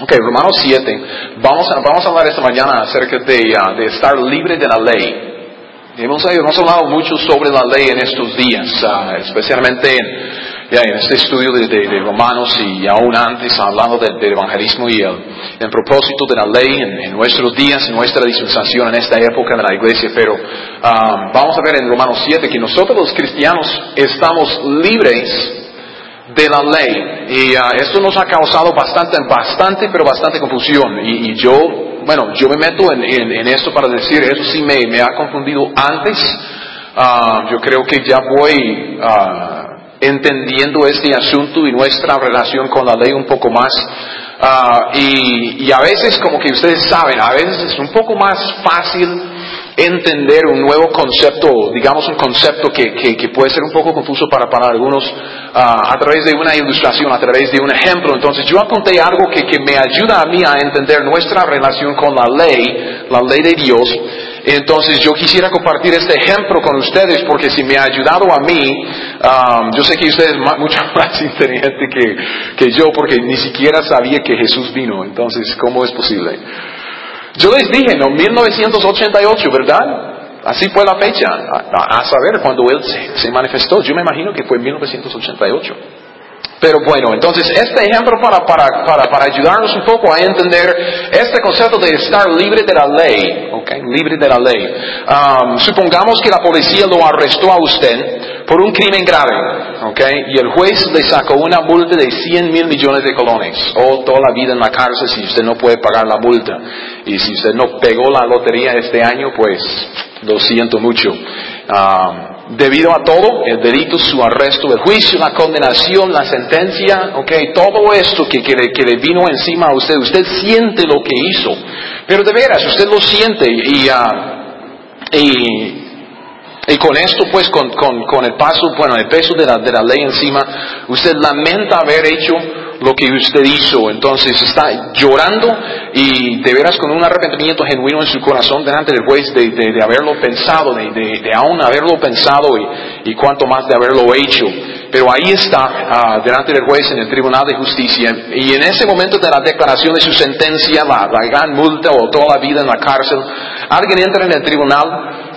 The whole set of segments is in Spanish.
Ok, Romanos 7. Vamos a hablar esta mañana acerca de estar libre de la ley. Hemos hablado mucho sobre la ley en estos días, especialmente en este estudio de Romanos y aún antes hablando del evangelismo y el propósito de la ley en nuestros días, en nuestra dispensación, en esta época de la iglesia. Pero vamos a ver en Romanos 7 que nosotros los cristianos estamos libres de la ley, y esto nos ha causado bastante confusión, y yo me meto en esto para decir, eso sí me ha confundido antes. Yo creo que ya voy entendiendo este asunto y nuestra relación con la ley un poco más, y a veces, como que ustedes saben, a veces es un poco más fácil entender un nuevo concepto, digamos un concepto que puede ser un poco confuso para algunos, a través de una ilustración, a través de un ejemplo. Entonces yo apunté algo que me ayuda a mí a entender nuestra relación con la ley de Dios. Entonces yo quisiera compartir este ejemplo con ustedes, porque si me ha ayudado a mí, yo sé que ustedes son mucho más inteligentes que yo, porque ni siquiera sabía que Jesús vino. Entonces, ¿cómo es posible? Yo les dije, 1988, ¿verdad? Así fue la fecha, a saber cuando Él se manifestó. Yo me imagino que fue 1988. Pero bueno, entonces este ejemplo para ayudarnos un poco a entender este concepto de estar libre de la ley, ¿ok? Libre de la ley. Supongamos que la policía lo arrestó a usted por un crimen grave, ¿ok? Y el juez le sacó una multa de 100,000 millones de colones, o toda la vida en la cárcel si usted no puede pagar la multa. Y si usted no pegó la lotería este año, pues lo siento mucho. Debido a todo, el delito, su arresto, el juicio, la condenación, la sentencia, okay, todo esto que le vino encima a usted, usted siente lo que hizo, pero de veras, usted lo siente, y con esto, pues, con el paso, el peso de la ley encima, usted lamenta haber hecho lo que usted hizo. Entonces está llorando y de veras con un arrepentimiento genuino en su corazón delante del juez de haberlo pensado, de aún haberlo pensado y cuanto más de haberlo hecho. Pero ahí está, delante del juez en el tribunal de justicia, y en ese momento de la declaración de su sentencia, la gran multa o toda la vida en la cárcel, alguien entra en el tribunal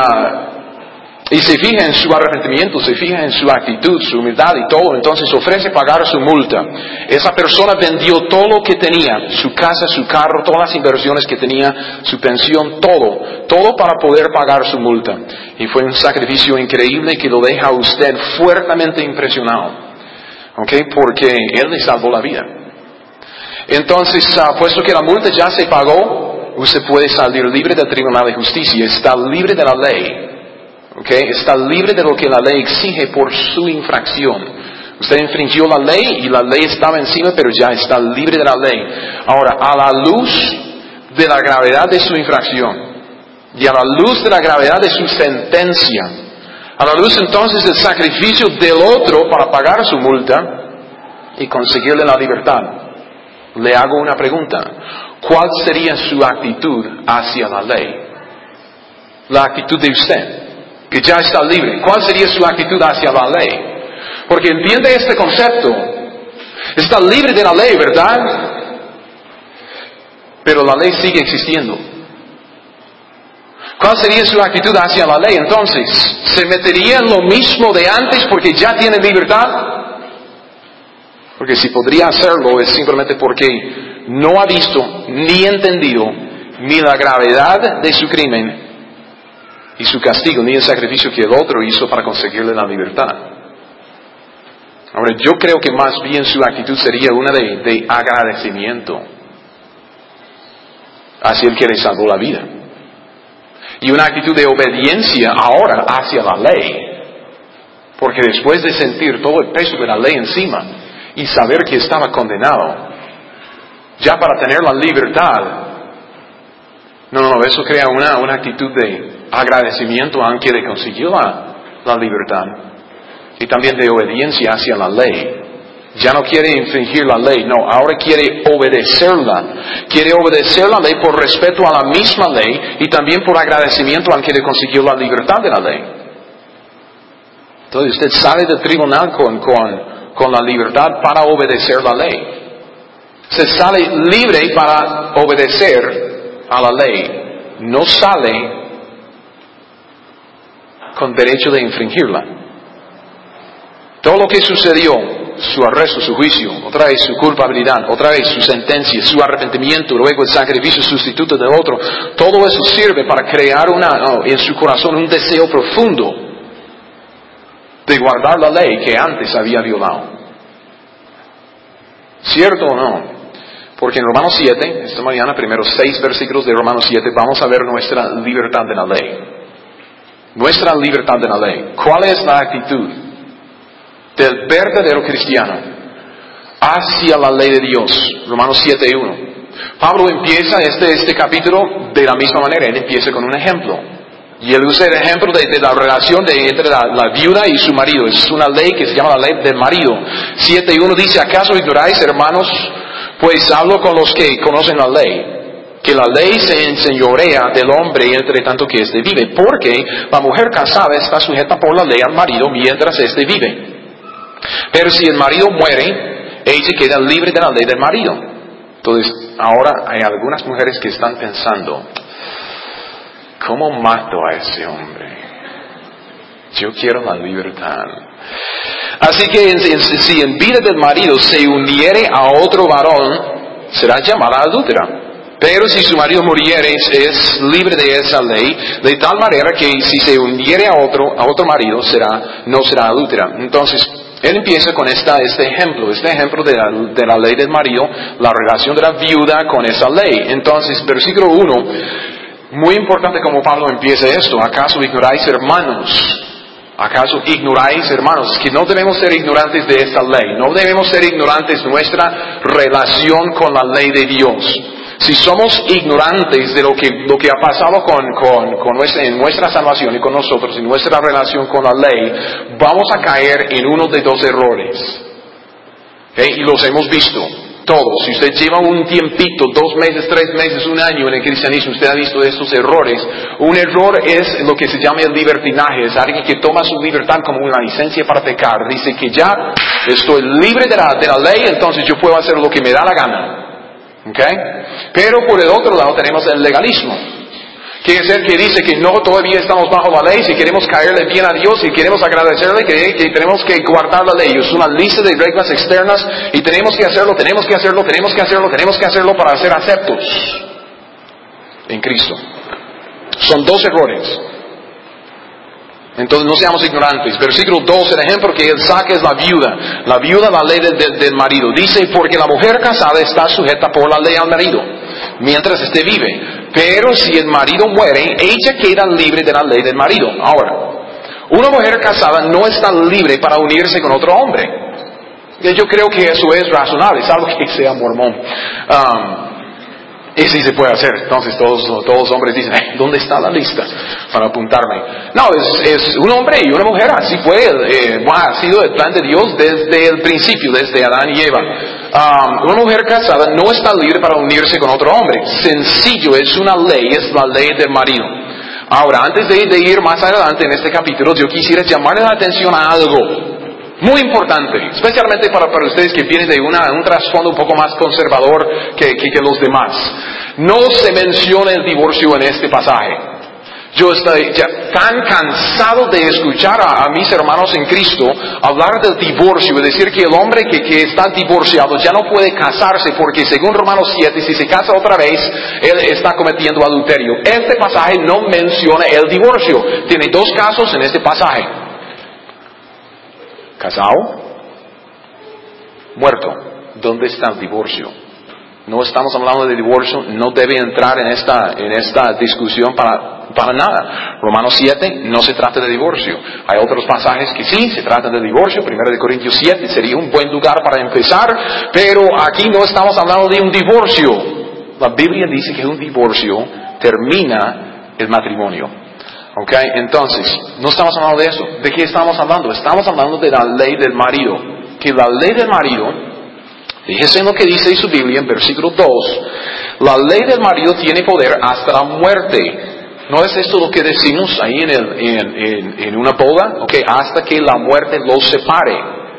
y se fija en su arrepentimiento, se fija en su actitud, su humildad y todo, entonces ofrece pagar su multa. Esa persona vendió todo lo que tenía, su casa, su carro, todas las inversiones que tenía, su pensión, todo para poder pagar su multa. Y fue un sacrificio increíble que lo deja a usted fuertemente impresionado, ¿ok? Porque Él le salvó la vida. Entonces, puesto que la multa ya se pagó, usted puede salir libre del tribunal de justicia, está libre de la ley. Okay, está libre de lo que la ley exige por su infracción. Usted infringió la ley y la ley estaba encima, pero ya está libre de la ley. Ahora, a la luz de la gravedad de su infracción y a la luz de la gravedad de su sentencia, a la luz entonces del sacrificio del otro para pagar su multa y conseguirle la libertad, le hago una pregunta: ¿cuál sería su actitud hacia la ley? La actitud de usted, que ya está libre. ¿Cuál sería su actitud hacia la ley? Porque entiende este concepto. Está libre de la ley, ¿verdad? Pero la ley sigue existiendo. ¿Cuál sería su actitud hacia la ley? Entonces, ¿se metería en lo mismo de antes porque ya tiene libertad? Porque si podría hacerlo es simplemente porque no ha visto ni entendido ni la gravedad de su crimen y su castigo, ni el sacrificio que el otro hizo para conseguirle la libertad. Ahora, yo creo que más bien su actitud sería una de agradecimiento hacia el que le salvó la vida. Y una actitud de obediencia ahora hacia la ley. Porque después de sentir todo el peso de la ley encima y saber que estaba condenado, ya para tener la libertad, eso crea una actitud de agradecimiento aunque le consiguió la libertad, y también de obediencia hacia la ley. Ya no quiere infringir la ley, no, ahora quiere obedecerla. Quiere obedecer la ley por respeto a la misma ley y también por agradecimiento aunque le consiguió la libertad de la ley. Entonces usted sale del tribunal con la libertad para obedecer la ley. Se sale libre para obedecer a la ley. No sale con derecho de infringirla. Todo lo que sucedió, su arresto, su juicio, otra vez su culpabilidad, otra vez su sentencia, su arrepentimiento, luego el sacrificio sustituto del otro, todo eso sirve para crear en su corazón un deseo profundo de guardar la ley que antes había violado. ¿Cierto o no? Porque en Romanos 7, esta mañana, primeros 6 versículos de Romanos 7, vamos a ver nuestra libertad de la ley. Nuestra libertad de la ley. ¿Cuál es la actitud del verdadero cristiano hacia la ley de Dios? Romanos 7:1. Pablo empieza este capítulo de la misma manera. Él empieza con un ejemplo. Y él usa el ejemplo de la relación entre la viuda y su marido. Es una ley que se llama la ley del marido. 7:1 dice: ¿acaso ignoráis, hermanos? Pues hablo con los que conocen la ley, que la ley se enseñorea del hombre entre tanto que éste vive, porque la mujer casada está sujeta por la ley al marido mientras éste vive. Pero si el marido muere, ella queda libre de la ley del marido. Entonces, ahora hay algunas mujeres que están pensando: ¿cómo mato a ese hombre? Yo quiero la libertad. Así que si en vida del marido se uniere a otro varón, será llamada adúltera. Pero si su marido muriere, es libre de esa ley, de tal manera que si se uniere a otro marido, no será adúltera. Entonces, él empieza con este ejemplo de la ley del marido, la relación de la viuda con esa ley. Entonces, versículo 1, muy importante como Pablo empieza esto: ¿acaso ignoráis, hermanos? ¿Acaso ignoráis, hermanos? Que no debemos ser ignorantes de esta ley. No debemos ser ignorantes de nuestra relación con la ley de Dios. Si somos ignorantes de lo que ha pasado en nuestra salvación y con nosotros, en nuestra relación con la ley, vamos a caer en uno de 2 errores. ¿Okay? Y los hemos visto. Todos. Si usted lleva un tiempito, 2 meses, 3 meses, 1 año en el cristianismo, usted ha visto estos errores. Un error es lo que se llama el libertinaje. Es alguien que toma su libertad como una licencia para pecar. Dice que ya estoy libre de la ley, entonces yo puedo hacer lo que me da la gana. ¿Okay? Pero por el otro lado tenemos el legalismo. Que es el que dice que no, todavía estamos bajo la ley. Si queremos caerle bien a Dios, si queremos agradecerle, que tenemos que guardar la ley. Es una lista de reglas externas y tenemos que hacerlo para ser aceptos en Cristo. Son 2 errores. Entonces no seamos ignorantes. Versículo 2, el ejemplo que él saca es la viuda. La viuda, la ley del marido. Dice: porque la mujer casada está sujeta por la ley al marido, mientras éste vive. Pero si el marido muere, ella queda libre de la ley del marido. Ahora, una mujer casada no está libre para unirse con otro hombre. Yo creo que eso es razonable, salvo que sea mormón. Y sí se puede hacer. Entonces todos los hombres dicen: ¿dónde está la lista para apuntarme? No, es un hombre y una mujer. Así fue. Ha sido el plan de Dios desde el principio, desde Adán y Eva. Una mujer casada no está libre para unirse con otro hombre. Sencillo, es una ley, es la ley del marido. Ahora, antes de ir más adelante en este capítulo, yo quisiera llamarle la atención a algo muy importante, especialmente para ustedes que vienen de un trasfondo un poco más conservador que los demás. No se menciona el divorcio en este pasaje. Yo estoy ya tan cansado de escuchar a mis hermanos en Cristo hablar del divorcio y decir que el hombre que está divorciado ya no puede casarse porque según Romanos 7, si se casa otra vez, él está cometiendo adulterio. Este pasaje no menciona el divorcio. Tiene 2 casos en este pasaje: casado, muerto. ¿Dónde está el divorcio? No estamos hablando de divorcio, no debe entrar en esta discusión para nada. Romanos 7 no se trata de divorcio. Hay otros pasajes que sí se tratan de divorcio. 1 Corintios 7 sería un buen lugar para empezar, pero aquí no estamos hablando de un divorcio. La Biblia dice que un divorcio termina el matrimonio. Okay, entonces, no estamos hablando de eso. ¿De qué estamos hablando? Estamos hablando de la ley del marido. Que la ley del marido, fíjese en lo que dice su Biblia en versículo 2, la ley del marido tiene poder hasta la muerte. ¿No es esto lo que decimos ahí en una boda? Okay, hasta que la muerte los separe.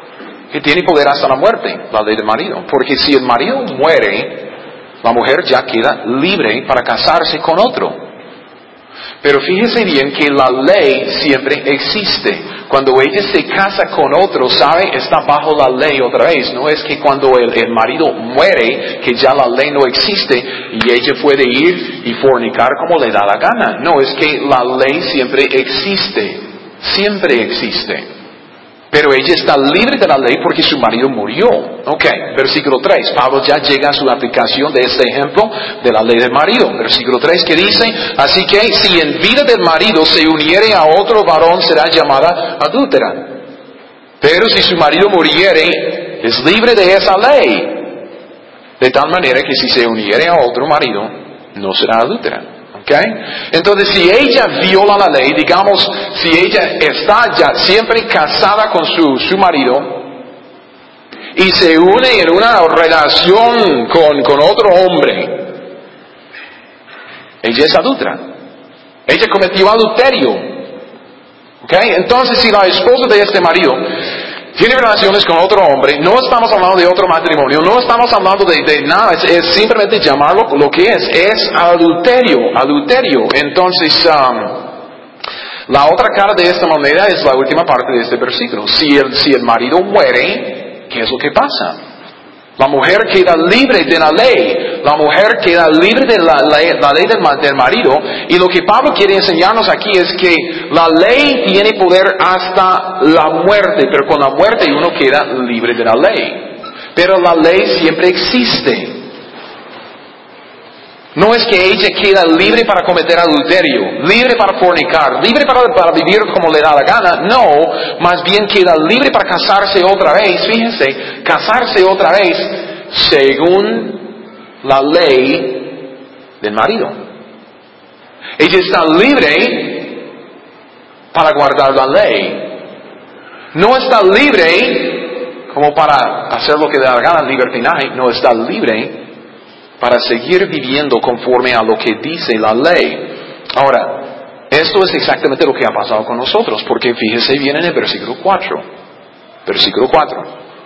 que tiene poder hasta la muerte, la ley del marido. Porque si el marido muere, la mujer ya queda libre para casarse con otro. Pero fíjese bien que la ley siempre existe. Cuando ella se casa con otro, ¿sabe? Está bajo la ley otra vez. No es que cuando el marido muere, que ya la ley no existe y ella puede ir y fornicar como le da la gana. No, es que la ley siempre existe. Siempre existe. Pero ella está libre de la ley porque su marido murió. Ok, versículo 3. Pablo ya llega a su aplicación de este ejemplo de la ley del marido. Versículo 3 que dice, así que si en vida del marido se uniere a otro varón será llamada adúltera. Pero si su marido muriere, es libre de esa ley. De tal manera que si se uniere a otro marido, no será adúltera. Okay. Entonces, si ella viola la ley, digamos, si ella está ya siempre casada con su marido y se une en una relación con otro hombre, ella es adúltera. Ella cometió adulterio. Okay. Entonces, si la esposa de este marido tiene relaciones con otro hombre, no estamos hablando de otro matrimonio, no estamos hablando de nada, es simplemente llamarlo lo que es adulterio. Entonces, la otra cara de esta moneda es la última parte de este versículo. Si el marido muere, ¿qué es lo que pasa? La mujer queda libre de la ley. La mujer queda libre de la ley del marido. Y lo que Pablo quiere enseñarnos aquí es que la ley tiene poder hasta la muerte. Pero con la muerte uno queda libre de la ley. Pero la ley siempre existe. No es que ella queda libre para cometer adulterio, libre para fornicar, libre para vivir como le da la gana. No, más bien queda libre para casarse otra vez. Fíjense, casarse otra vez según la ley del marido. Ella está libre para guardar la ley. No está libre como para hacer lo que le da la gana, libertinaje. No está libre para seguir viviendo conforme a lo que dice la ley. Ahora, esto es exactamente lo que ha pasado con nosotros, porque fíjese bien en el versículo 4. Versículo 4.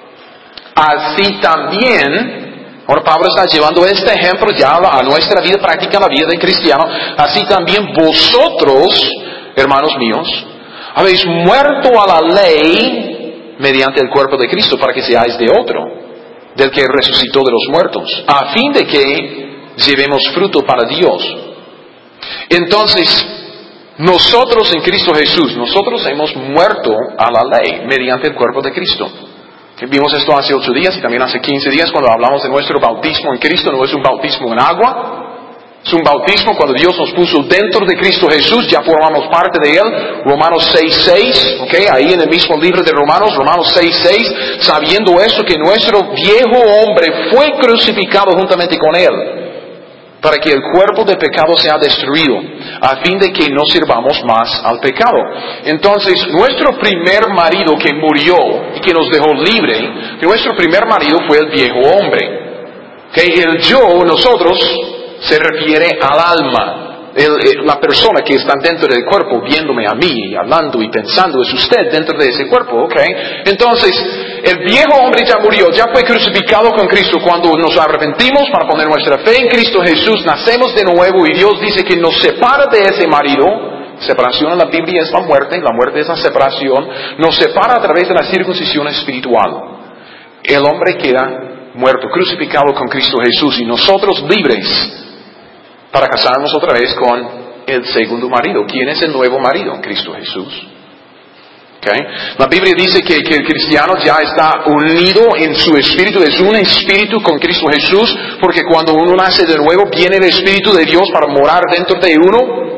Así también, ahora Pablo está llevando este ejemplo ya a nuestra vida práctica, a la vida del cristiano. Así también vosotros, hermanos míos, habéis muerto a la ley mediante el cuerpo de Cristo para que seáis de otro, del que resucitó de los muertos, a fin de que llevemos fruto para Dios. Entonces, nosotros en Cristo Jesús, nosotros hemos muerto a la ley mediante el cuerpo de Cristo. Vimos esto hace 8 días y también hace 15 días cuando hablamos de nuestro bautismo en Cristo. No es un bautismo en agua. Es un bautismo cuando Dios nos puso dentro de Cristo Jesús, ya formamos parte de Él. Romanos 6:6, okay, ahí en el mismo libro de Romanos 6:6, sabiendo eso que nuestro viejo hombre fue crucificado juntamente con Él, para que el cuerpo de pecado sea destruido, a fin de que no sirvamos más al pecado. Entonces, nuestro primer marido que murió y que nos dejó libre, nuestro primer marido fue el viejo hombre. Okay, el yo, nosotros, se refiere al alma. La persona que está dentro del cuerpo, viéndome a mí, hablando y pensando, es usted dentro de ese cuerpo, ¿ok? Entonces, el viejo hombre ya murió, ya fue crucificado con Cristo. Cuando nos arrepentimos para poner nuestra fe en Cristo Jesús, nacemos de nuevo y Dios dice que nos separa de ese marido. Separación en la Biblia es la muerte es la separación. Nos separa a través de la circuncisión espiritual. El hombre queda muerto, crucificado con Cristo Jesús, y nosotros libres para casarnos otra vez con el segundo marido. ¿Quién es el nuevo marido? Cristo Jesús. Okay. La Biblia dice que el cristiano ya está unido en su espíritu, es un espíritu con Cristo Jesús, porque cuando uno nace de nuevo viene el Espíritu de Dios para morar dentro de uno,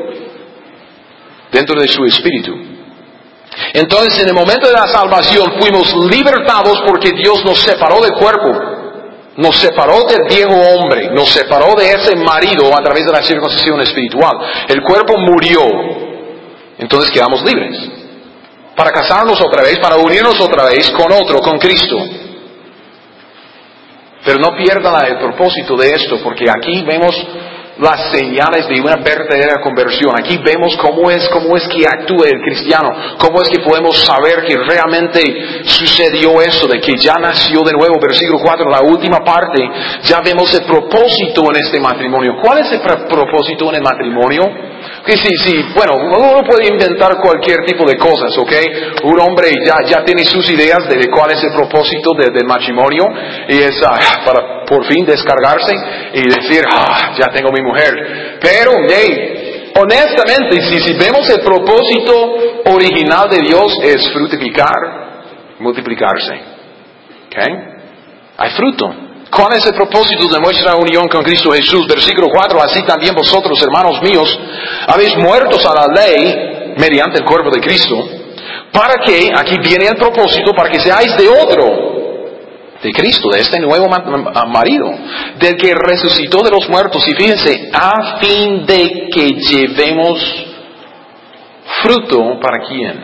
dentro de su espíritu. Entonces, en el momento de la salvación fuimos libertados porque Dios nos separó del cuerpo. Nos separó del viejo hombre, nos separó de ese marido a través de la circuncisión espiritual. El cuerpo murió, entonces quedamos libres para casarnos otra vez, para unirnos otra vez con otro, con Cristo. Pero no pierdan el propósito de esto, porque aquí vemos las señales de una verdadera conversión. Aquí vemos cómo es que actúa el cristiano, cómo es que podemos saber que realmente sucedió eso, de que ya nació de nuevo. Versículo 4, la última parte, ya vemos el propósito en este matrimonio. ¿Cuál es el propósito en el matrimonio? Que bueno, uno puede inventar cualquier tipo de cosas, ¿ok? Un hombre ya tiene sus ideas de cuál es el propósito del matrimonio, y es para por fin descargarse y decir, ya tengo mi mujer. Pero, honestamente, si vemos el propósito original de Dios es fructificar, multiplicarse, ¿ok? Hay fruto. ¿Cuál es el propósito de nuestra unión con Cristo Jesús? Versículo 4, así también vosotros, hermanos míos, habéis muertos a la ley mediante el cuerpo de Cristo, para que, aquí viene el propósito, para que seáis de otro, de Cristo, de este nuevo marido, del que resucitó de los muertos, y fíjense, a fin de que llevemos fruto, ¿para quién?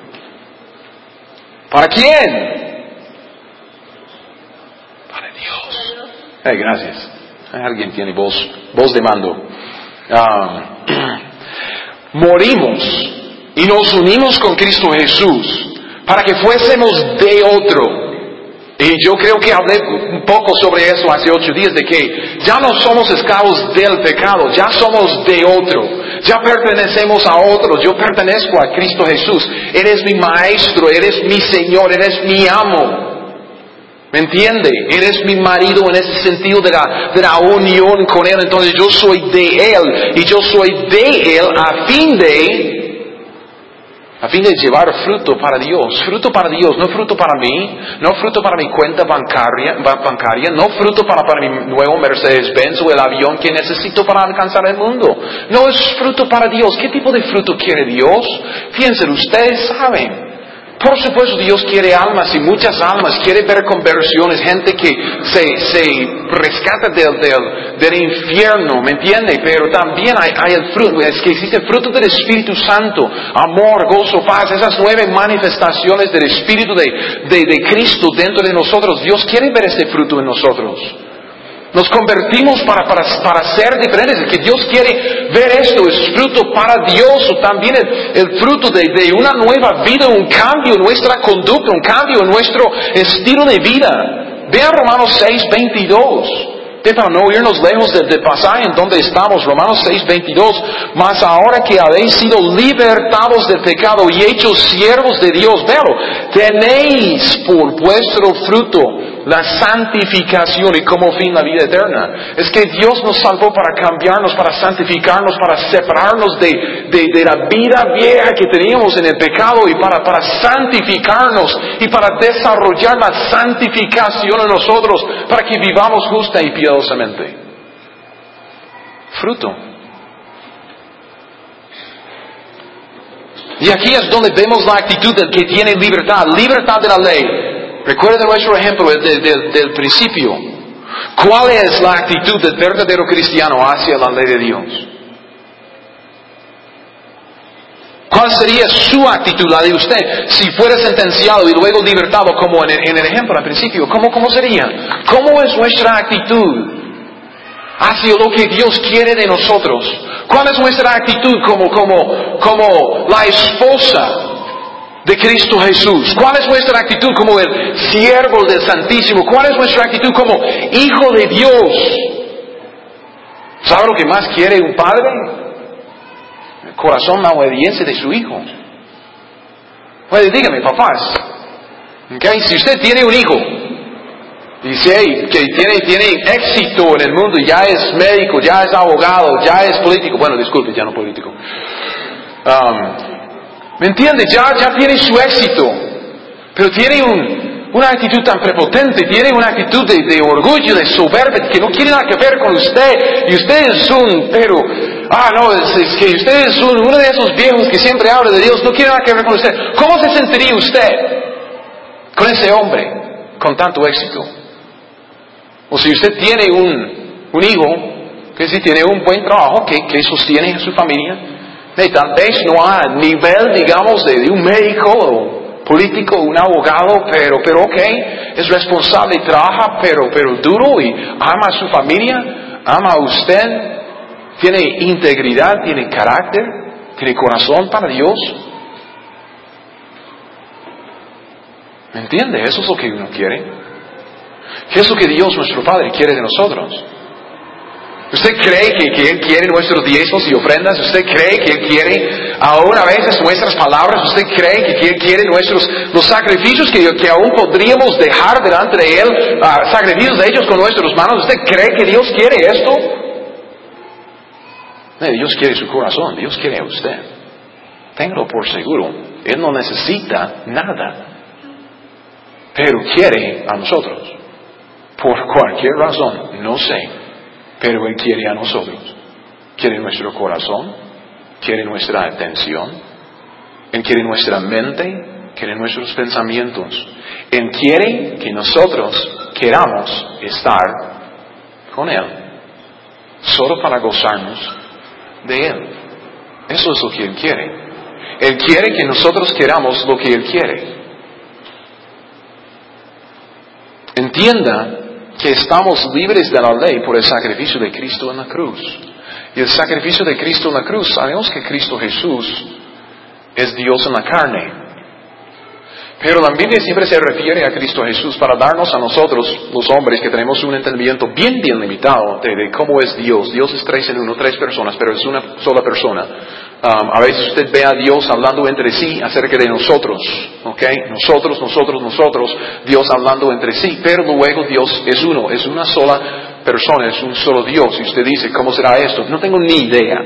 ¿Para quién? Gracias. Alguien tiene voz de mando. Morimos y nos unimos con Cristo Jesús para que fuésemos de otro. Y yo creo que hablé un poco sobre eso hace 8 días, de que ya no somos esclavos del pecado, ya somos de otro. Ya pertenecemos a otro. Yo pertenezco a Cristo Jesús. Eres mi maestro, eres mi Señor, eres mi amo. ¿Me entiende? Eres mi marido en ese sentido de la unión con Él. Entonces yo soy de Él y yo soy de Él a fin de llevar fruto para Dios. Fruto para Dios, no fruto para mí, no fruto para mi cuenta bancaria, no fruto para mi nuevo Mercedes-Benz o el avión que necesito para alcanzar el mundo. No, es fruto para Dios. ¿Qué tipo de fruto quiere Dios? Fíjense, ustedes saben. Por supuesto, Dios quiere almas y muchas almas, quiere ver conversiones, gente que se rescata del infierno, ¿me entiende? Pero también hay el fruto, es que existe el fruto del Espíritu Santo, amor, gozo, paz, esas 9 manifestaciones del Espíritu de Cristo dentro de nosotros. Dios quiere ver ese fruto en nosotros. Nos convertimos para ser diferentes. Que Dios quiere ver esto, es fruto para Dios, o también el fruto de una nueva vida, un cambio en nuestra conducta, un cambio en nuestro estilo de vida. Vean Romanos 6:22. Para no irnos lejos del pasaje en donde estamos, Romanos 6:22, mas ahora que habéis sido libertados del pecado y hechos siervos de Dios, véalo, tenéis por vuestro fruto la santificación y como fin la vida eterna. Es que Dios nos salvó para cambiarnos, para santificarnos, para separarnos de la vida vieja que teníamos en el pecado y para santificarnos y para desarrollar la santificación en nosotros, para que vivamos justa y piadosamente. Fruto. Y aquí es donde vemos la actitud del que tiene libertad de la ley. Recuerden nuestro ejemplo del principio. ¿Cuál es la actitud del verdadero cristiano hacia la ley de Dios? ¿Cuál sería su actitud, la de usted, si fuera sentenciado y luego libertado, como en el ejemplo al principio? ¿Cómo sería? ¿Cómo es nuestra actitud hacia lo que Dios quiere de nosotros? ¿Cuál es nuestra actitud como la esposa de Cristo Jesús? ¿Cuál es nuestra actitud como el siervo del Santísimo? ¿Cuál es nuestra actitud como hijo de Dios? ¿Sabe lo que más quiere un padre? El corazón, la obediencia de su hijo. Pues dígame, papás, ¿okay? Si usted tiene un hijo y que tiene éxito en el mundo, ya es médico, ya es abogado, ya es político, bueno, disculpe, ya no político, ¿me entiende? Ya tiene su éxito, pero tiene una actitud tan prepotente, tiene una actitud de orgullo, de soberbia, que no quiere nada que ver con usted, y usted es es que usted es uno de esos viejos que siempre habla de Dios, no quiere nada que ver con usted. ¿Cómo se sentiría usted con ese hombre con tanto éxito? O si usted tiene un hijo que si tiene un buen trabajo, que sostiene a su familia, tal vez no a nivel, digamos, de un médico o político, un abogado, pero es responsable y trabaja, pero duro, y ama a su familia, ama a usted. ¿Tiene integridad? ¿Tiene carácter? ¿Tiene corazón para Dios? ¿Me entiende? Eso es lo que uno quiere. ¿Qué es lo que Dios, nuestro Padre, quiere de nosotros? ¿Usted cree que Él quiere nuestros diezmos y ofrendas? ¿Usted cree que Él quiere aún a veces nuestras palabras? ¿Usted cree que Él quiere los sacrificios que aún podríamos dejar delante de Él, sacrificios de ellos con nuestras manos? ¿Usted cree que Dios quiere esto? Dios quiere su corazón, Dios quiere a usted. Téngalo por seguro, Él no necesita nada, pero quiere a nosotros. Por cualquier razón, no sé, pero Él quiere a nosotros. Quiere nuestro corazón, quiere nuestra atención, Él quiere nuestra mente, quiere nuestros pensamientos. Él quiere que nosotros queramos estar con Él, solo para gozarnos de Él. Eso es lo que Él quiere. Él quiere que nosotros queramos lo que Él quiere. Entienda que estamos libres de la ley por el sacrificio de Cristo en la cruz. Y el sacrificio de Cristo en la cruz, sabemos que Cristo Jesús es Dios en la carne. Pero la Biblia siempre se refiere a Cristo Jesús para darnos a nosotros, los hombres, que tenemos un entendimiento bien limitado de cómo es Dios. Dios es 3 en 1, 3 personas, pero es una sola persona. A veces usted ve a Dios hablando entre sí acerca de nosotros, ¿ok? Nosotros, Dios hablando entre sí, pero luego Dios es uno, es una sola persona, es un solo Dios. Y usted dice, ¿cómo será esto? No tengo ni idea.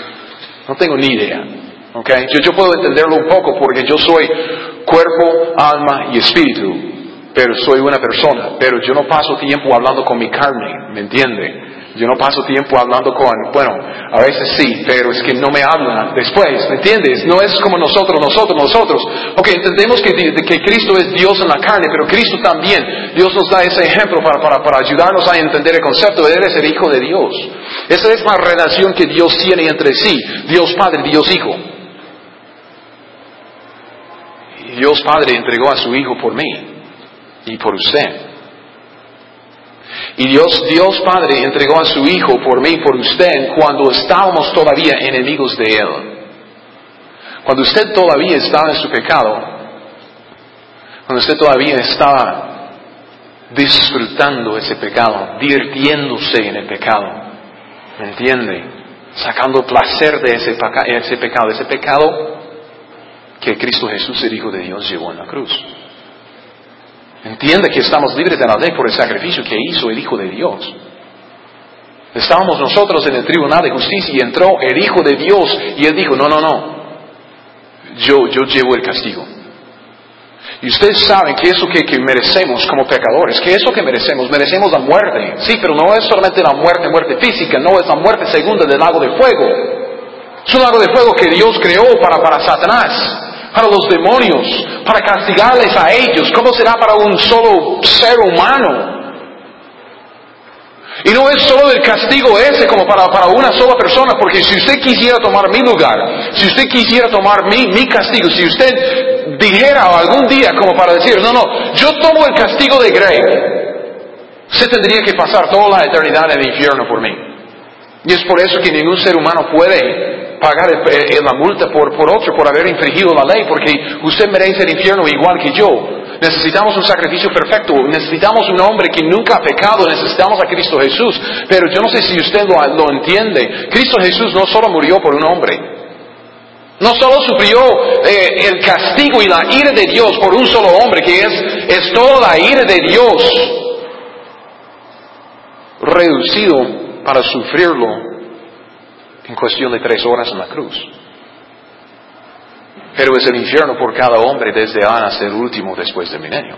Okay. Yo puedo entenderlo un poco porque yo soy cuerpo, alma y espíritu, pero soy una persona. Pero yo no paso tiempo hablando con mi carne, ¿me entiende? Yo no paso tiempo hablando a veces sí, pero es que no me habla después, ¿me entiendes? No es como nosotros. Ok, entendemos que Cristo es Dios en la carne, pero Cristo también, Dios nos da ese ejemplo para ayudarnos a entender el concepto de Él es el Hijo de Dios. Esa es la relación que Dios tiene entre sí, Dios Padre, Dios Hijo. Y Dios Padre entregó a su Hijo por mí y por usted. Y Dios Padre entregó a su Hijo por mí y por usted cuando estábamos todavía enemigos de Él. Cuando usted todavía estaba en su pecado, cuando usted todavía estaba disfrutando ese pecado, divirtiéndose en el pecado, ¿me entiende? Sacando placer de ese pecado que Cristo Jesús, el Hijo de Dios, llevó en la cruz. Entiende que estamos libres de la ley por el sacrificio que hizo el Hijo de Dios. Estábamos nosotros en el tribunal de justicia y entró el Hijo de Dios y Él dijo, no, yo llevo el castigo. Y ustedes saben que eso que merecemos como pecadores, que eso que merecemos la muerte. Sí, pero no es solamente la muerte física, no es la muerte segunda del lago de fuego. Es un lago de fuego que Dios creó para Satanás, para los demonios, para castigarles a ellos. ¿Cómo será para un solo ser humano? Y no es solo el castigo ese como para una sola persona, porque si usted quisiera tomar mi lugar, si usted quisiera tomar mi castigo, si usted dijera algún día como para decir, no, yo tomo el castigo de Greg, usted tendría que pasar toda la eternidad en el infierno por mí. Y es por eso que ningún ser humano puede pagar la multa por otro, por haber infringido la ley, porque usted merece el infierno igual que yo. Necesitamos un sacrificio perfecto, necesitamos un hombre que nunca ha pecado, necesitamos a Cristo Jesús. Pero yo no sé si usted lo entiende. Cristo Jesús no solo murió por un hombre, no solo sufrió el castigo y la ira de Dios por un solo hombre, que es toda la ira de Dios reducido para sufrirlo en cuestión de 3 horas en la cruz. Pero es el infierno por cada hombre desde Adán hasta el último después del milenio.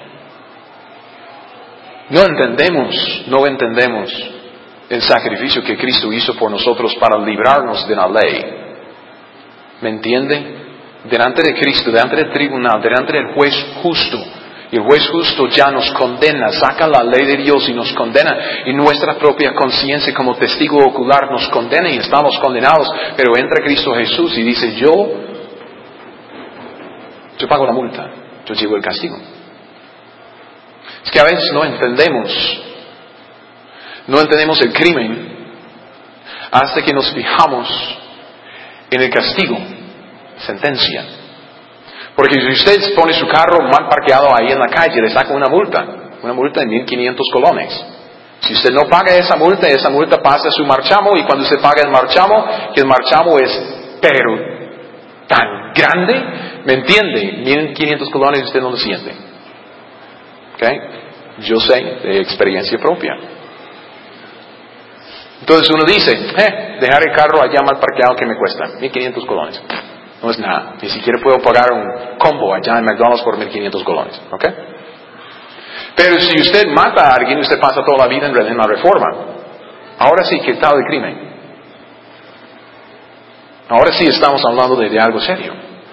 No entendemos el sacrificio que Cristo hizo por nosotros para librarnos de la ley. ¿Me entiende? Delante de Cristo, delante del tribunal, delante del juez justo. Y el juez justo ya nos condena, saca la ley de Dios y nos condena. Y nuestra propia conciencia como testigo ocular nos condena y estamos condenados. Pero entra Cristo Jesús y dice, yo pago la multa, yo llevo el castigo. Es que a veces no entendemos el crimen. hasta que nos fijamos en el castigo, sentencia. Porque si usted pone su carro mal parqueado ahí en la calle, le saca una multa de 1,500 colones. Si usted no paga esa multa pasa a su marchamo, y cuando se paga el marchamo, que el marchamo es pero tan grande, ¿me entiende? 1,500 colones usted no lo siente. ¿Okay? Yo sé de experiencia propia. Entonces uno dice, dejar el carro allá mal parqueado, ¿qué me cuesta? 1,500 colones. No es nada. Ni siquiera puedo pagar un combo allá en McDonald's por 1,500 colones. ¿Ok? Pero si usted mata a alguien, usted pasa toda la vida en la reforma. Ahora sí, ¿qué tal el crimen? Ahora sí estamos hablando de algo serio.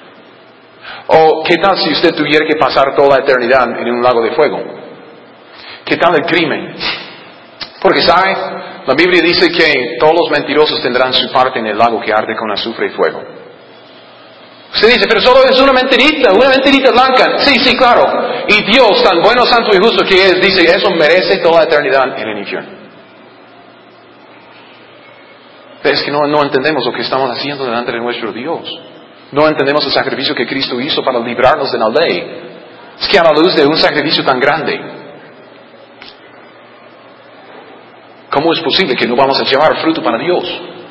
O ¿qué tal si usted tuviera que pasar toda la eternidad en un lago de fuego? ¿Qué tal el crimen? Porque ¿sabe? La Biblia dice que todos los mentirosos tendrán su parte en el lago que arde con azufre y fuego. Usted dice, pero solo es una mentirita blanca. Sí, claro. Y Dios, tan bueno, santo y justo que es, dice, eso merece toda la eternidad en el infierno. Pero es que no entendemos lo que estamos haciendo delante de nuestro Dios. No entendemos el sacrificio que Cristo hizo para librarnos de la ley. Es que a la luz de un sacrificio tan grande, ¿cómo es posible que no vamos a llevar fruto para Dios?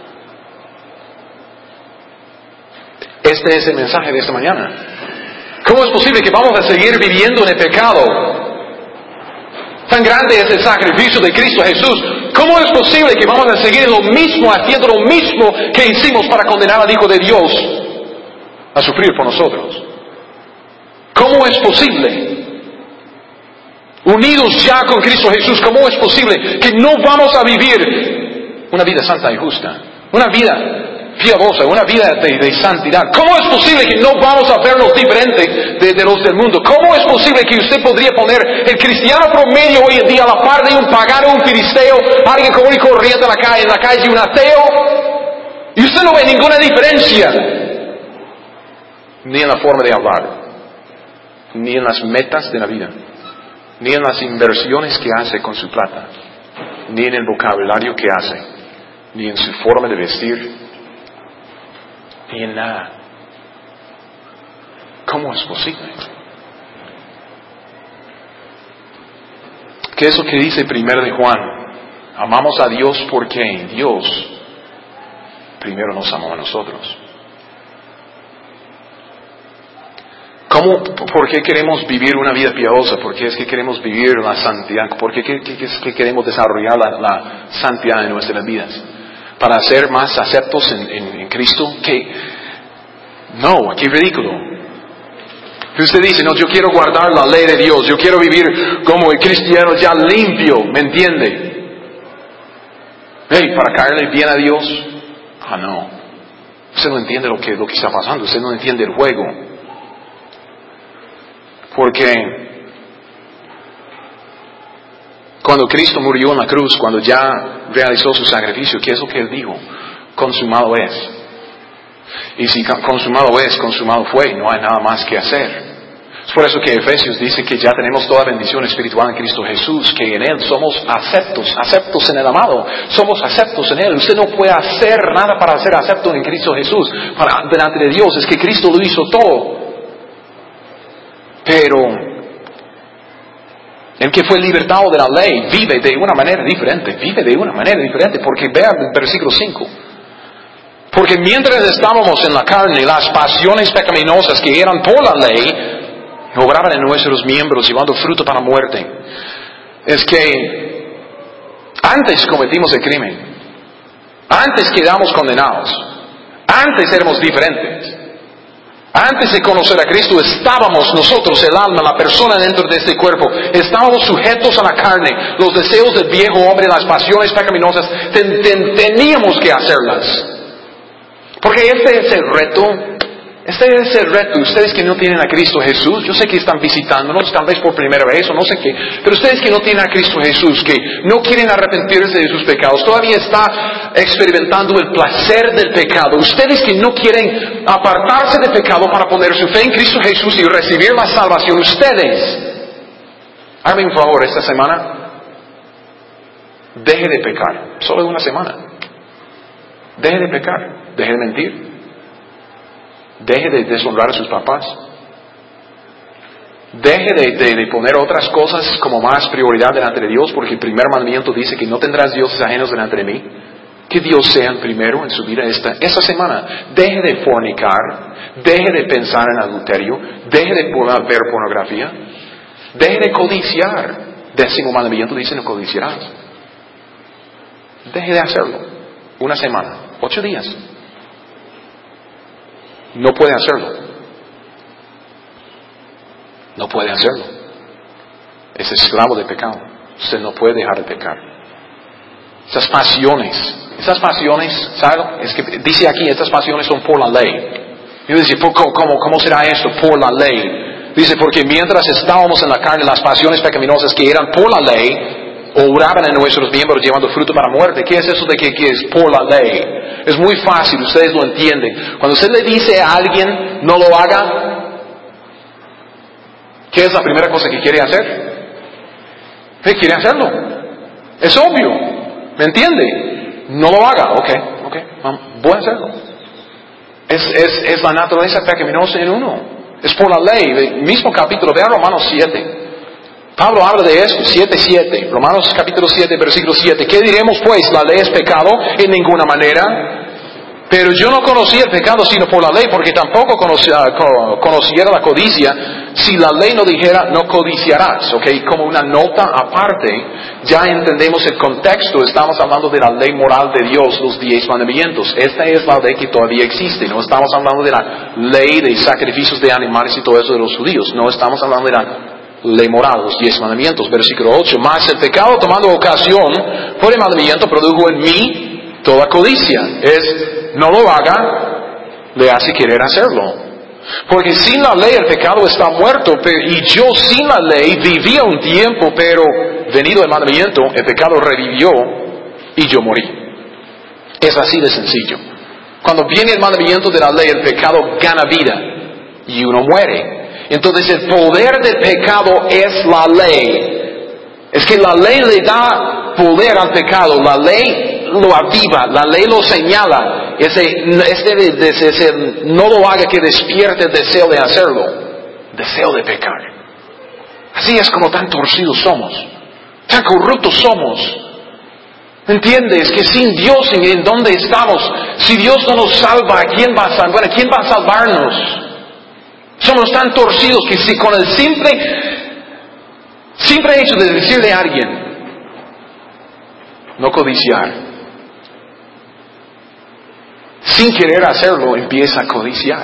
Este es el mensaje de esta mañana. ¿Cómo es posible que vamos a seguir viviendo en el pecado? Tan grande es el sacrificio de Cristo Jesús. ¿Cómo es posible que vamos a seguir lo mismo, haciendo lo mismo que hicimos para condenar al Hijo de Dios a sufrir por nosotros? ¿Cómo es posible? Unidos ya con Cristo Jesús, ¿cómo es posible que no vamos a vivir una vida santa y justa? Una vida piadosa, una vida de santidad. ¿Cómo es posible que no vamos a vernos diferentes de los del mundo? ¿Cómo es posible que usted podría poner el cristiano promedio hoy en día a la par de un pagano, un filisteo, alguien común y corriente en la calle, un ateo? Y usted no ve ninguna diferencia, ni en la forma de hablar, ni en las metas de la vida, ni en las inversiones que hace con su plata, ni en el vocabulario que hace, ni en su forma de vestir, ni en nada. ¿Cómo es posible? ¿Qué es lo que dice 1 de Juan? Amamos a Dios porque Dios primero nos amó a nosotros. ¿Por qué queremos vivir una vida piadosa? ¿Por qué es que queremos vivir la santidad? ¿Por qué es que queremos desarrollar la santidad en nuestras vidas? ¿Para ser más aceptos en Cristo? No, qué ridículo. Usted dice, no, yo quiero guardar la ley de Dios, yo quiero vivir como el cristiano ya limpio, ¿me entiende? Para caerle bien a Dios. No. Usted no entiende lo que está pasando, usted no entiende el juego. Porque cuando Cristo murió en la cruz, cuando ya realizó su sacrificio, ¿qué es lo que Él dijo? Consumado es. Y si consumado es, consumado fue, no hay nada más que hacer. Es por eso que Efesios dice que ya tenemos toda bendición espiritual en Cristo Jesús, que en Él somos aceptos en el amado, somos aceptos en Él. Usted no puede hacer nada para ser acepto en Cristo Jesús, delante de Dios, es que Cristo lo hizo todo. Pero el que fue libertado de la ley vive de una manera diferente, porque vean el versículo 5. Porque mientras estábamos en la carne, las pasiones pecaminosas que eran por la ley, obraban en nuestros miembros, llevando fruto para muerte. Es que antes cometimos el crimen, antes quedamos condenados, antes éramos diferentes. Antes de conocer a Cristo estábamos nosotros, el alma, la persona dentro de este cuerpo, estábamos sujetos a la carne, los deseos del viejo hombre, las pasiones pecaminosas, teníamos que hacerlas. Porque este es el reto. Ustedes que no tienen a Cristo Jesús, yo sé que están visitándonos, tal vez por primera vez o no sé qué, pero ustedes que no tienen a Cristo Jesús, que no quieren arrepentirse de sus pecados, todavía está experimentando el placer del pecado. Ustedes que no quieren apartarse del pecado para poner su fe en Cristo Jesús y recibir la salvación, ustedes, háganme un favor esta semana, deje de pecar, solo una semana. Deje de pecar, deje de mentir, deje de deshonrar a sus papás, deje de poner otras cosas como más prioridad delante de Dios, porque el primer mandamiento dice que no tendrás dioses ajenos delante de mí. Que Dios sea el primero en su vida esta semana. Deje de fornicar, deje de pensar en adulterio, deje de ver pornografía, deje de codiciar. 10º mandamiento dice: no codiciarás. Deje de hacerlo. Una semana, 8 días. No puede hacerlo. No puede hacerlo. Es esclavo del pecado. Usted no puede dejar de pecar. Esas pasiones, ¿sabe? Es que dice aquí, estas pasiones son por la ley. Y dice, ¿cómo será esto? Por la ley. Dice, porque mientras estábamos en la carne, las pasiones pecaminosas que eran por la ley, obraban en nuestros miembros llevando fruto para muerte. ¿Qué es eso de que es por la ley? Es muy fácil, ustedes lo entienden. Cuando usted le dice a alguien, no lo haga, ¿qué es la primera cosa que quiere hacer? ¿Qué quiere hacerlo? Es obvio. ¿Me entiende? No lo haga. Ok, voy a hacerlo. Es la naturaleza pecaminosa en uno. Es por la ley. El mismo capítulo, vean Romanos 7. Pablo habla de esto, 7:7. Romanos capítulo 7, versículo 7. ¿Qué diremos pues? ¿La ley es pecado? En ninguna manera. Pero yo no conocía el pecado sino por la ley, porque tampoco conociera la codicia si la ley no dijera no codiciarás. ¿Ok? Como una nota aparte, ya entendemos el contexto. Estamos hablando de la ley moral de Dios, los 10 mandamientos. Esta es la ley que todavía existe. No estamos hablando de la ley de sacrificios de animales y todo eso de los judíos. No estamos hablando de la ley moral, los 10 mandamientos. Versículo 8. Mas el pecado tomando ocasión por el mandamiento produjo en mí toda codicia. No lo haga, le hace querer hacerlo. Porque sin la ley el pecado está muerto, y yo sin la ley vivía un tiempo, pero venido el mandamiento, el pecado revivió y yo morí. Es así de sencillo. Cuando viene el mandamiento de la ley, el pecado gana vida y uno muere. Entonces el poder del pecado es la ley. Es que la ley le da poder al pecado, la ley lo aviva, la ley lo señala. No lo haga que despierte el deseo de hacerlo, deseo de pecar. Así es como tan torcidos somos, tan corruptos somos. ¿Entiendes? Que sin Dios, ¿en dónde estamos? Si Dios no nos salva, ¿quién va a salvarnos? Somos tan torcidos que si con el simple hecho de decirle a alguien, no codiciar, sin querer hacerlo, empieza a codiciar.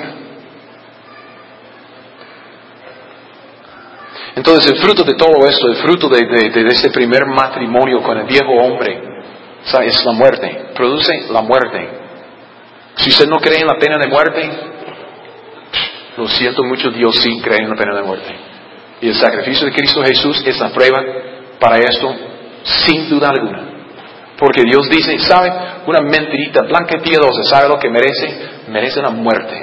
Entonces el fruto de todo esto, el fruto de este primer matrimonio con el viejo hombre, es la muerte. Produce la muerte. Si usted no cree en la pena de muerte, lo siento mucho, Dios sí cree en la pena de muerte. Y el sacrificio de Cristo Jesús es la prueba para esto, sin duda alguna. Porque Dios dice, ¿sabe? Una mentirita blanca y piadosa, ¿sabe lo que merece? Merece una muerte.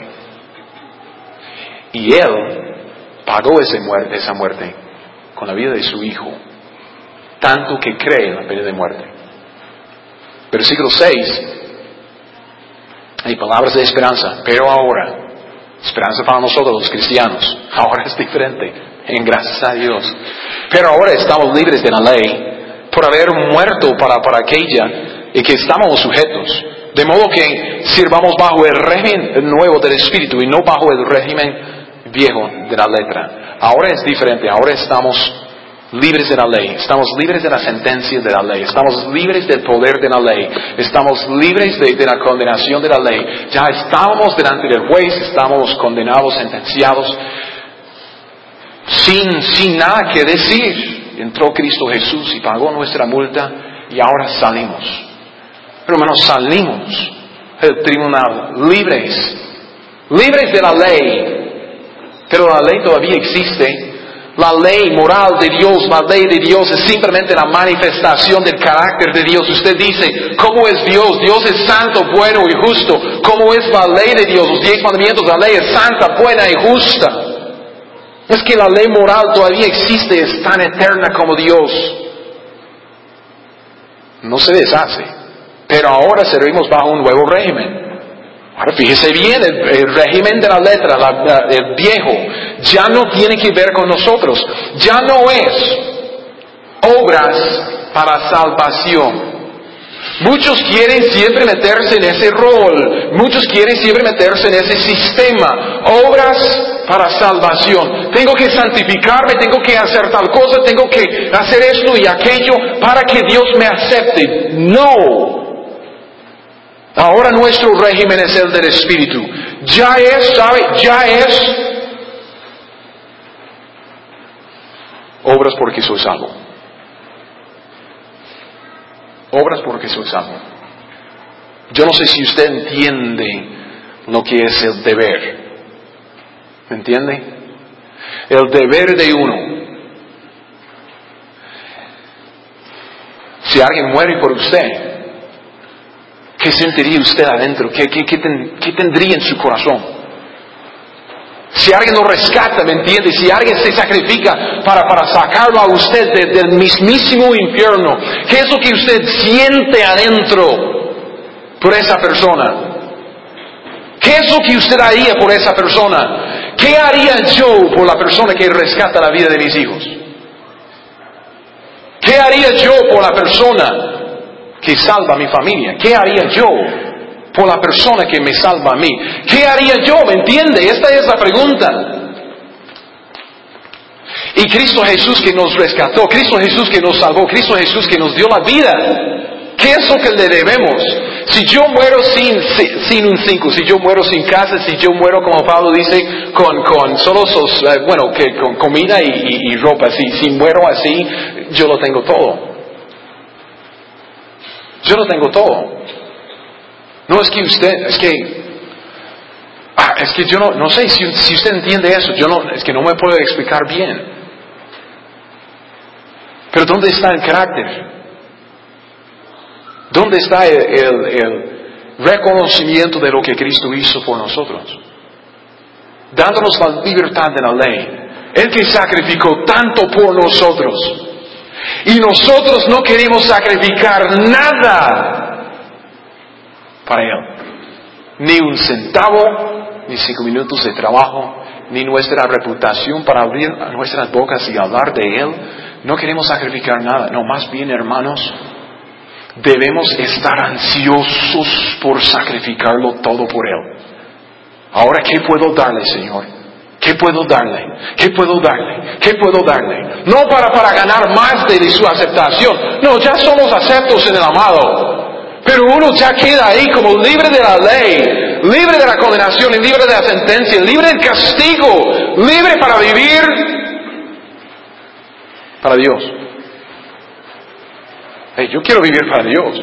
Y Él pagó esa muerte con la vida de su Hijo, tanto que cree en la pena de muerte. Versículo 6, hay palabras de esperanza, pero ahora, esperanza para nosotros los cristianos, ahora es diferente, en gracias a Dios. Pero ahora estamos libres de la ley, por haber muerto para aquella y que estábamos sujetos, de modo que sirvamos bajo el régimen nuevo del Espíritu y no bajo el régimen viejo de la letra. Ahora es diferente, ahora estamos libres de la ley, estamos libres de la sentencia de la ley, estamos libres del poder de la ley, estamos libres de la condenación de la ley. Ya estábamos delante del juez, estamos condenados, sentenciados, sin nada que decir. Entró Cristo Jesús y pagó nuestra multa y ahora salimos. Pero hermanos, salimos del tribunal libres de la ley. Pero la ley todavía existe. La ley moral de Dios, la ley de Dios es simplemente la manifestación del carácter de Dios. Usted dice, ¿cómo es Dios? Dios es santo, bueno y justo. ¿Cómo es la ley de Dios? Los 10 mandamientos, la ley es santa, buena y justa. Es que la ley moral todavía existe, es tan eterna como Dios. No se deshace. pero ahora servimos bajo un nuevo régimen. Ahora fíjese bien, el régimen de la letra, el viejo, ya no tiene que ver con nosotros. Ya no es obras para salvación. Muchos quieren siempre meterse en ese rol. Muchos quieren siempre meterse en ese sistema. Obras para salvación. Tengo que santificarme, tengo que hacer tal cosa, tengo que hacer esto y aquello para que Dios me acepte. No. Ahora nuestro régimen es el del Espíritu. Ya es, ¿sabe? Ya es obras porque soy salvo. Obras porque soy salvo. Yo no sé si usted entiende lo que es el deber. ¿Me entiende? El deber de uno. Si alguien muere por usted, ¿qué sentiría usted adentro? ¿Qué tendría en su corazón? Si alguien lo rescata, ¿me entiende? Si alguien se sacrifica para sacarlo a usted del mismísimo infierno, ¿qué es lo que usted siente adentro por esa persona? ¿Qué es lo que usted haría por esa persona? ¿Qué haría yo por la persona que rescata la vida de mis hijos? ¿Qué haría yo por la persona que salva a mi familia? ¿Qué haría yo por la persona que me salva a mí? ¿Qué haría yo? ¿Me entiende? Esta es la pregunta. Y Cristo Jesús que nos rescató, Cristo Jesús que nos salvó, Cristo Jesús que nos dio la vida, ¿qué es lo que le debemos? Si yo muero sin un 5, si yo muero sin casa, si yo muero, como Pablo dice, con solo con comida y ropa, si muero así, yo lo tengo todo. Yo lo tengo todo. No es que usted, es que yo no sé si usted entiende eso. Es que no me puedo explicar bien. Pero ¿dónde está el carácter? ¿Dónde está el reconocimiento de lo que Cristo hizo por nosotros? Dándonos la libertad de la ley. Él que sacrificó tanto por nosotros. Y nosotros no queremos sacrificar nada para Él. Ni un centavo, ni 5 minutos de trabajo, ni nuestra reputación para abrir nuestras bocas y hablar de Él. No queremos sacrificar nada. No, más bien, hermanos, debemos estar ansiosos por sacrificarlo todo por Él. Ahora, ¿qué puedo darle, Señor? ¿Qué puedo darle? ¿Qué puedo darle? ¿Qué puedo darle? No para ganar más de su aceptación. No, ya somos aceptos en el amado. Pero uno ya queda ahí como libre de la ley, libre de la condenación, y libre de la sentencia, libre del castigo, libre para vivir para Dios. Hey, yo quiero vivir para Dios.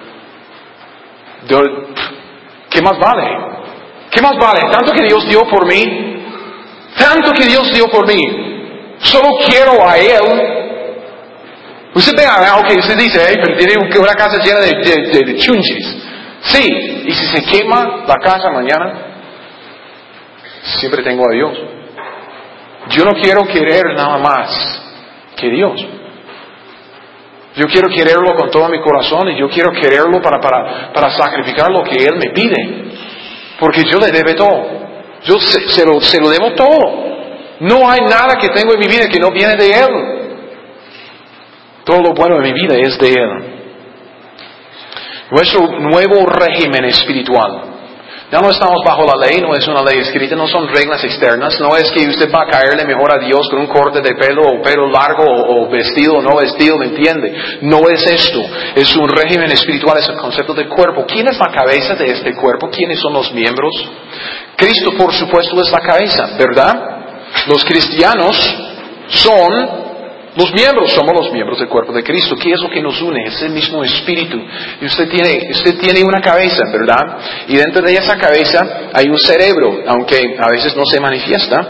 ¿Qué más vale? ¿Qué más vale? Tanto que Dios dio por mí. Tanto que Dios dio por mí. Solo quiero a Él. Usted ve, usted dice, pero tiene una casa llena de chunchis. Sí, y si se quema la casa mañana, siempre tengo a Dios. Yo no quiero querer nada más que Dios. Yo quiero quererlo con todo mi corazón y yo quiero quererlo para sacrificar lo que Él me pide. Porque yo le debo todo. Yo se lo debo todo. No hay nada que tengo en mi vida que no viene de Él. Todo lo bueno en mi vida es de Él. Nuestro nuevo régimen espiritual. Ya no estamos bajo la ley, no es una ley escrita, no son reglas externas, no es que usted va a caerle mejor a Dios con un corte de pelo o pelo largo o vestido o no vestido, ¿me entiende? No es esto, es un régimen espiritual, es el concepto de cuerpo. ¿Quién es la cabeza de este cuerpo? ¿Quiénes son los miembros? Cristo, por supuesto, es la cabeza, ¿verdad? Los cristianos son los miembros, somos los miembros del cuerpo de Cristo. ¿Qué es lo que nos une? Es el mismo espíritu. Y usted tiene una cabeza, ¿verdad? Y dentro de esa cabeza hay un cerebro, aunque a veces no se manifiesta.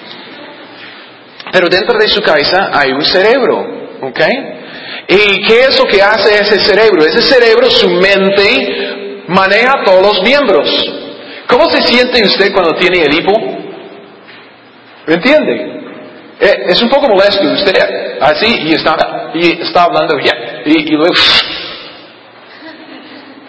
Pero dentro de su cabeza hay un cerebro, ¿ok? ¿Y qué es lo que hace ese cerebro? Ese cerebro, su mente, maneja todos los miembros. ¿Cómo se siente usted cuando tiene el hipo? ¿Me entiende? Es un poco molesto usted así y está hablando y luego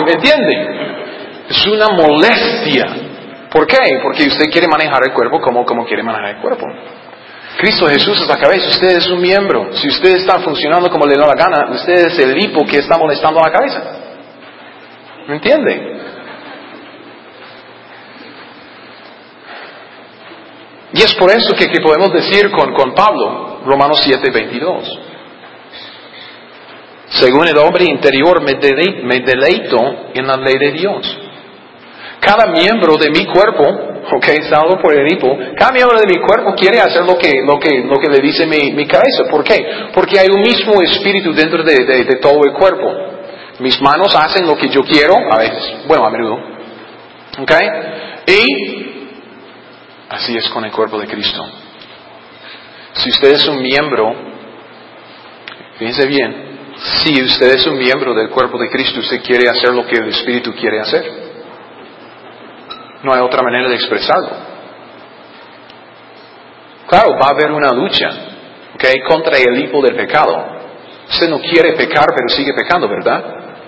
¿me entiende? Es una molestia. ¿Por qué? Porque usted quiere manejar el cuerpo como quiere manejar el cuerpo. Cristo Jesús es la cabeza, usted es un miembro. Si usted está funcionando como le da la gana, usted es el hipo que está molestando a la cabeza. ¿Me entiende? Y es por eso que podemos decir con Pablo, Romanos 7:22. Según el hombre interior me deleito en la ley de Dios. Cada miembro de mi cuerpo, salvo por el hipo, cada miembro de mi cuerpo quiere hacer lo que le dice mi cabeza. ¿Por qué? Porque hay un mismo espíritu dentro de todo el cuerpo. Mis manos hacen lo que yo quiero, a veces, a menudo. Y así es con el cuerpo de Cristo. Si usted es un miembro, fíjense bien, si usted es un miembro del cuerpo de Cristo, usted quiere hacer lo que el Espíritu quiere hacer. No hay otra manera de expresarlo. Claro, va a haber una lucha, contra el hipo del pecado. Usted no quiere pecar, pero sigue pecando, ¿verdad?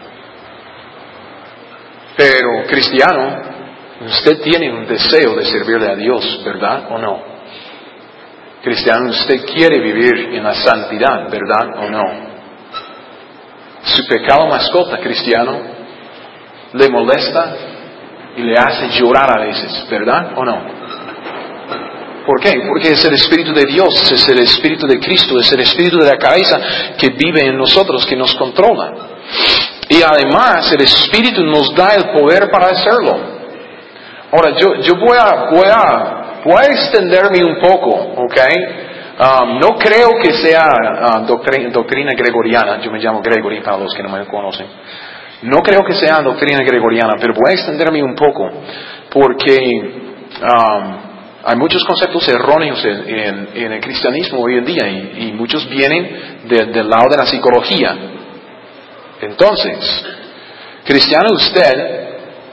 Pero cristiano, usted tiene un deseo de servirle a Dios, ¿verdad o no? Cristiano, usted quiere vivir en la santidad, ¿verdad o no? Su pecado mascota, cristiano, le molesta y le hace llorar a veces, ¿verdad o no? ¿Por qué? Porque es el Espíritu de Dios, es el Espíritu de Cristo, es el Espíritu de la cabeza que vive en nosotros, que nos controla. Y además el Espíritu nos da el poder para hacerlo. Ahora, yo voy a extenderme un poco, no creo que sea doctrina gregoriana. Yo me llamo Gregory para los que no me conocen. No creo que sea doctrina gregoriana, pero voy a extenderme un poco porque hay muchos conceptos erróneos en el cristianismo hoy en día y muchos vienen del lado de la psicología. Entonces, cristiano, usted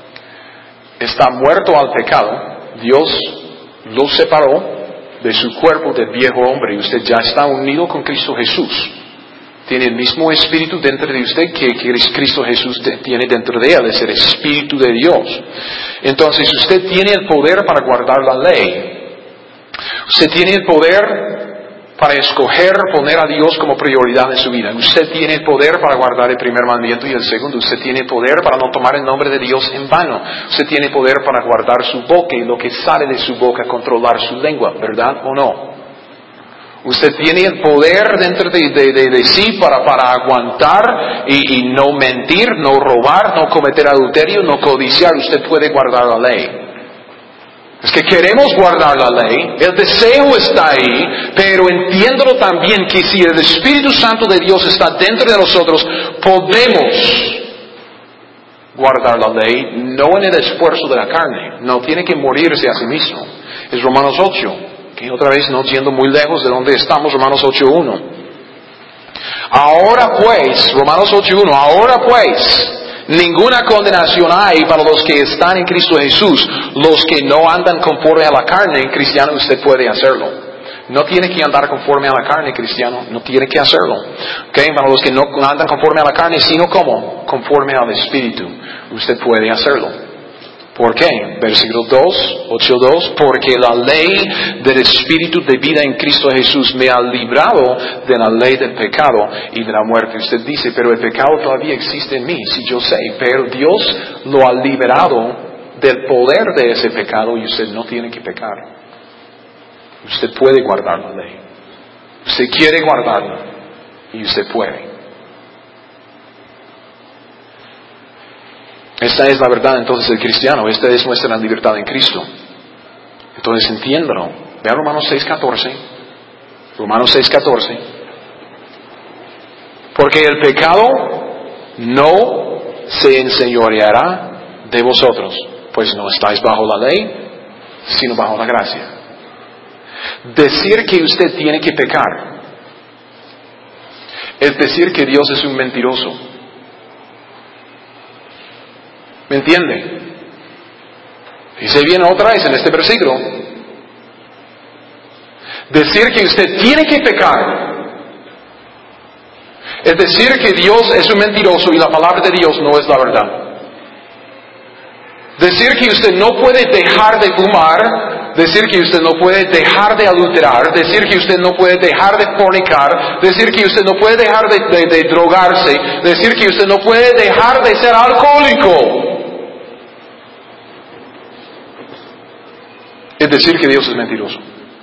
está muerto al pecado. Dios lo separó de su cuerpo del viejo hombre y usted ya está unido con Cristo Jesús. Tiene el mismo espíritu dentro de usted que Cristo Jesús tiene dentro de él, es el Espíritu de Dios. Entonces usted tiene el poder para guardar la ley. Usted tiene el poder para escoger poner a Dios como prioridad en su vida. Usted tiene el poder para guardar el primer mandamiento y el segundo. Usted tiene el poder para no tomar el nombre de Dios en vano. Usted tiene el poder para guardar su boca y lo que sale de su boca, controlar su lengua, ¿verdad o no? Usted tiene el poder dentro de sí para aguantar y no mentir, no robar, no cometer adulterio, no codiciar. Usted puede guardar la ley. Es que queremos guardar la ley, el deseo está ahí, pero entiéndolo también que si el Espíritu Santo de Dios está dentro de nosotros, podemos guardar la ley, no en el esfuerzo de la carne, no tiene que morirse a sí mismo. Es Romanos 8. Que otra vez no yendo muy lejos de donde estamos, Romanos 8:1. Ahora pues, Romanos 8:1, ahora pues, ninguna condenación hay para los que están en Cristo Jesús, los que no andan conforme a la carne. Cristiano, usted puede hacerlo. No tiene que andar conforme a la carne, cristiano, no tiene que hacerlo. Para los que no andan conforme a la carne, sino como conforme al Espíritu, usted puede hacerlo. ¿Por qué? Versículo 2, 8:2, porque la ley del Espíritu de vida en Cristo Jesús me ha librado de la ley del pecado y de la muerte. Usted dice, pero el pecado todavía existe en mí. Sí, yo sé, pero Dios lo ha liberado del poder de ese pecado y usted no tiene que pecar. Usted puede guardar la ley. Usted quiere guardarla y usted puede. Esta es la verdad entonces del cristiano. Esta es nuestra libertad en Cristo. Entonces entiéndalo. Vean Romanos 6:14. Romanos 6:14. Porque el pecado no se enseñoreará de vosotros, pues no estáis bajo la ley, sino bajo la gracia. Decir que usted tiene que pecar es decir que Dios es un mentiroso. ¿Me entiende? Dice bien otra vez en este versículo. Decir que usted tiene que pecar es decir que Dios es un mentiroso y la palabra de Dios no es la verdad. Decir que usted no puede dejar de fumar, decir que usted no puede dejar de adulterar, decir que usted no puede dejar de fornicar, decir que usted no puede dejar de drogarse, decir que usted no puede dejar de ser alcohólico. Es decir que Dios es mentiroso.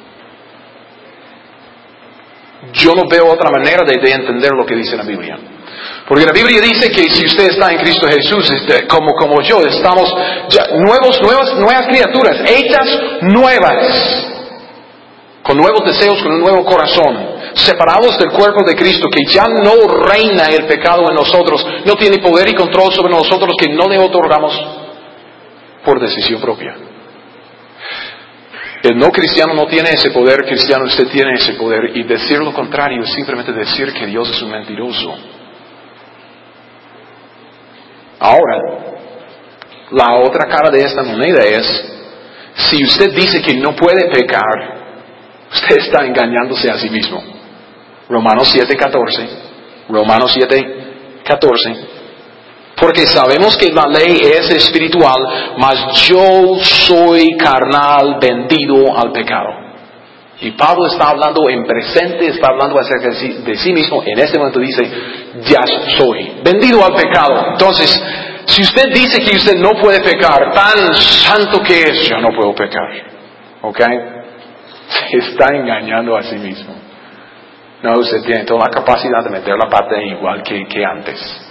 Yo no veo otra manera de entender lo que dice la Biblia. Porque la Biblia dice que si usted está en Cristo Jesús, como yo, estamos ya nuevas criaturas, hechas nuevas, con nuevos deseos, con un nuevo corazón, separados del cuerpo de Cristo, que ya no reina el pecado en nosotros, no tiene poder y control sobre nosotros, que no le otorgamos por decisión propia. El no cristiano no tiene ese poder, cristiano usted tiene ese poder, y decir lo contrario es simplemente decir que Dios es un mentiroso. Ahora, la otra cara de esta moneda es, si usted dice que no puede pecar, usted está engañándose a sí mismo. Romanos 7:14. Romanos 7:14. Porque sabemos que la ley es espiritual, mas yo soy carnal, vendido al pecado. Y Pablo está hablando en presente, está hablando acerca de sí mismo. En este momento dice, ya soy vendido al pecado. Entonces, si usted dice que usted no puede pecar, tan santo que es, yo no puedo pecar. ¿Ok? Se está engañando a sí mismo. No, usted tiene toda la capacidad de meter la pata igual que antes.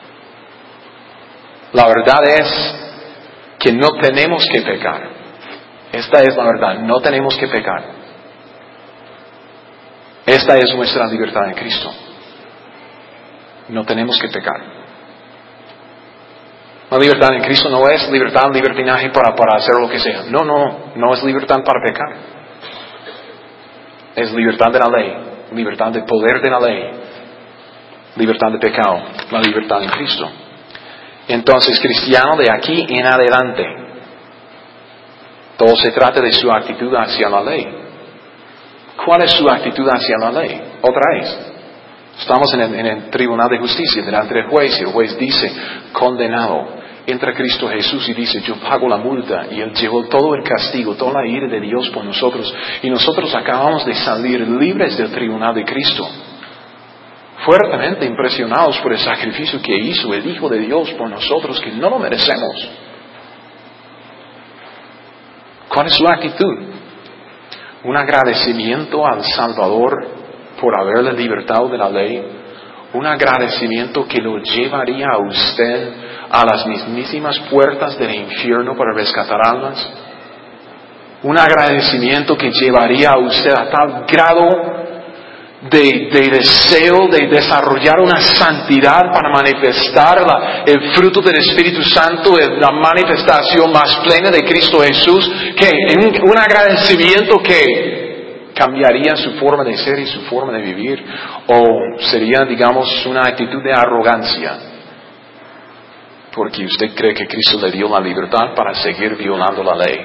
La verdad es que no tenemos que pecar. Esta es la verdad, no tenemos que pecar. Esta es nuestra libertad en Cristo. No tenemos que pecar. La libertad en Cristo no es libertad en libertinaje para hacer lo que sea. No es libertad para pecar. Es libertad de la ley, libertad del poder de la ley, libertad de pecado, la libertad en Cristo. Entonces, cristiano, de aquí en adelante, todo se trata de su actitud hacia la ley. ¿Cuál es su actitud hacia la ley? Otra vez, estamos en el tribunal de justicia, delante del juez, y el juez dice, condenado, entra Cristo Jesús y dice, yo pago la multa, y Él llevó todo el castigo, toda la ira de Dios por nosotros, y nosotros acabamos de salir libres del tribunal de Cristo. Fuertemente impresionados por el sacrificio que hizo el Hijo de Dios por nosotros, que no lo merecemos. ¿Cuál es su actitud? Un agradecimiento al Salvador por haberle libertado de la ley. Un agradecimiento que lo llevaría a usted a las mismísimas puertas del infierno para rescatar almas. Un agradecimiento que llevaría a usted a tal grado de deseo de desarrollar una santidad para manifestar el fruto del Espíritu Santo, la manifestación más plena de Cristo Jesús, que un agradecimiento que cambiaría su forma de ser y su forma de vivir, o sería, digamos, una actitud de arrogancia, porque usted cree que Cristo le dio la libertad para seguir violando la ley.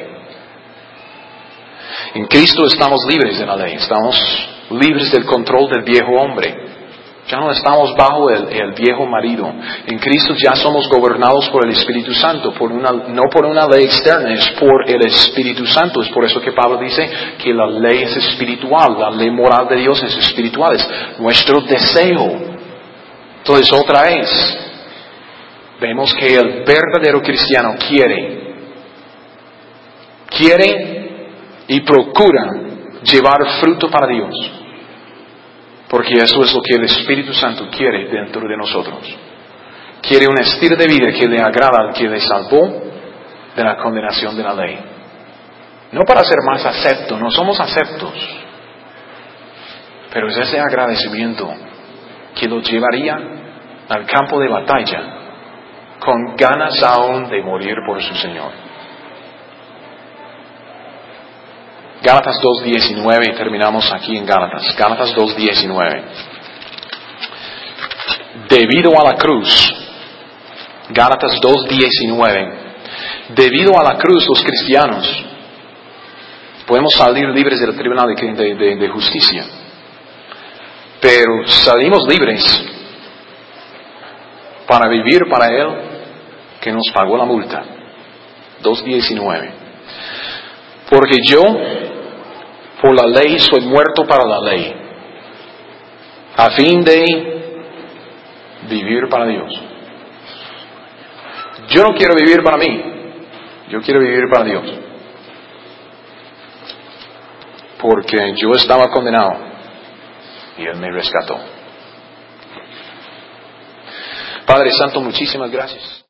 En Cristo estamos libres de la ley, estamos libres del control del viejo hombre. Ya no estamos bajo el viejo marido. En Cristo ya somos gobernados por el Espíritu Santo, no por una ley externa, es por el Espíritu Santo. Es por eso que Pablo dice que la ley es espiritual, la ley moral de Dios es espiritual, es nuestro deseo. Entonces, otra vez, vemos que el verdadero cristiano quiere y procura llevar fruto para Dios. Porque eso es lo que el Espíritu Santo quiere dentro de nosotros. Quiere un estilo de vida que le agrada al que le salvó de la condenación de la ley. No para ser más acepto, no somos aceptos. Pero es ese agradecimiento que lo llevaría al campo de batalla con ganas aún de morir por su Señor. Gálatas 2:19, y terminamos aquí en Gálatas. Gálatas 2:19. Debido a la cruz, Gálatas 2:19, debido a la cruz los cristianos podemos salir libres del tribunal de justicia. Pero salimos libres para vivir para Él que nos pagó la multa. 2:19. Porque yo, por la ley, soy muerto para la ley, a fin de vivir para Dios. Yo no quiero vivir para mí, yo quiero vivir para Dios. Porque yo estaba condenado y Él me rescató. Padre Santo, muchísimas gracias.